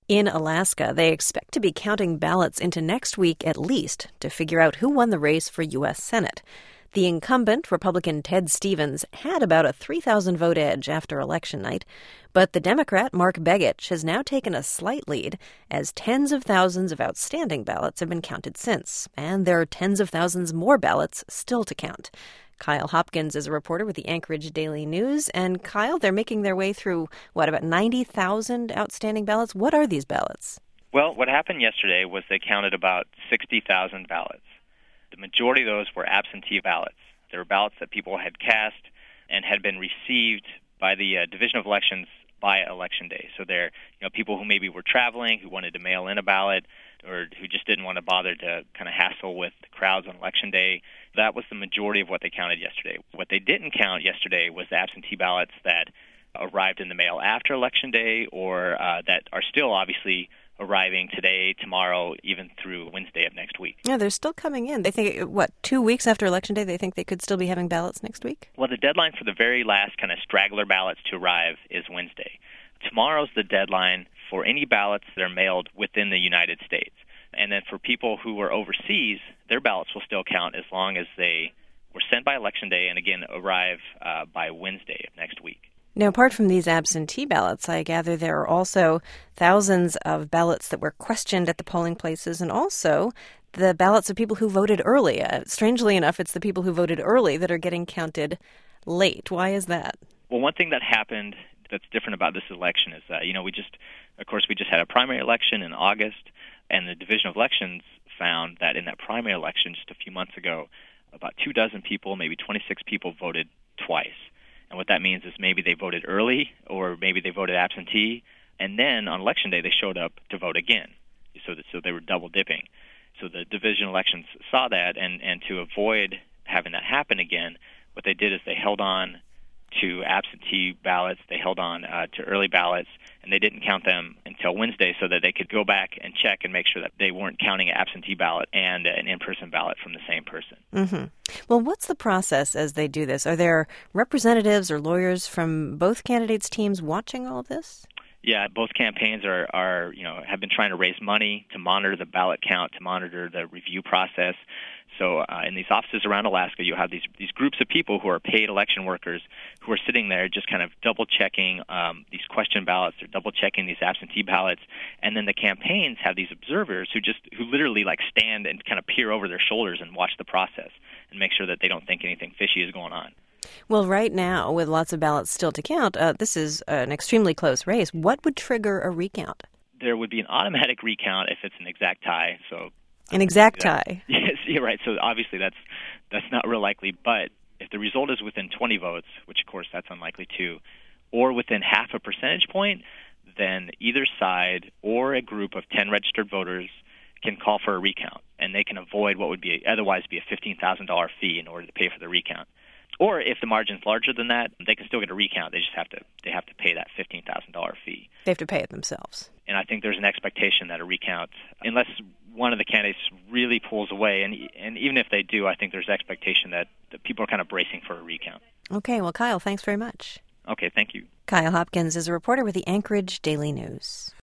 In Alaska, they expect to be counting ballots into next week at least to figure out who won the race for U.S. Senate. The incumbent, Republican Ted Stevens, had about a 3,000 vote edge after election night, but the Democrat, Mark Begich, has now taken a slight lead as tens of thousands of outstanding ballots have been counted since, and there are tens of thousands more ballots still to count. Kyle Hopkins is a reporter with the Anchorage Daily News. And Kyle, they're making their way through, about 90,000 outstanding ballots? What are these ballots? Well, what happened yesterday was they counted about 60,000 ballots. The majority of those were absentee ballots. They were ballots that people had cast and had been received by the Division of Elections by Election Day. So they're people who maybe were traveling, who wanted to mail in a ballot, or who just didn't want to bother to kind of hassle with the crowds on Election Day. That was the majority of what they counted yesterday. What they didn't count yesterday was the absentee ballots that arrived in the mail after Election Day or that are still obviously arriving today, tomorrow, even through Wednesday of next week. Yeah, they're still coming in. They think, 2 weeks after Election Day, they think they could still be having ballots next week? Well, the deadline for the very last kind of straggler ballots to arrive is Wednesday. Tomorrow's the deadline for any ballots that are mailed within the United States. And then for people who are overseas, their ballots will still count as long as they were sent by Election Day and, again, arrive by Wednesday of next week. Now, apart from these absentee ballots, I gather there are also thousands of ballots that were questioned at the polling places and also the ballots of people who voted early. Strangely enough, it's the people who voted early that are getting counted late. Why is that? Well, one thing that happened that's different about this election is that, we just had a primary election in August, and the Division of Elections found that in that primary election just a few months ago, about 24 people, maybe 26 people voted twice. And what that means is maybe they voted early or maybe they voted absentee, and then on Election Day they showed up to vote again. So they were double dipping. So the Division of Elections saw that, and to avoid having that happen again, what they did is they held on to absentee ballots, they held on to early ballots, and they didn't count them until Wednesday so that they could go back and check and make sure that they weren't counting an absentee ballot and an in-person ballot from the same person. Mm-hmm. Well, what's the process as they do this? Are there representatives or lawyers from both candidates' teams watching all of this? Yeah, both campaigns have been trying to raise money to monitor the ballot count, to monitor the review process. So in these offices around Alaska, you have these groups of people who are paid election workers who are sitting there just kind of double-checking these question ballots. They're double-checking these absentee ballots. And then the campaigns have these observers who literally stand and kind of peer over their shoulders and watch the process and make sure that they don't think anything fishy is going on. Well, right now, with lots of ballots still to count, this is an extremely close race. What would trigger a recount? There would be an automatic recount if it's an exact tie. So an exact tie? Yes, you're right. So obviously that's not real likely. But if the result is within 20 votes, which of course that's unlikely too, or within half a percentage point, then either side or a group of 10 registered voters can call for a recount, and they can avoid what would otherwise be a $15,000 fee in order to pay for the recount. Or if the margin's larger than that, they can still get a recount. They just have to pay that $15,000 fee. They have to pay it themselves. And I think there's an expectation that a recount, unless one of the candidates really pulls away, and even if they do, I think there's expectation that people are kind of bracing for a recount. Okay, well, Kyle, thanks very much. Okay, thank you. Kyle Hopkins is a reporter with the Anchorage Daily News.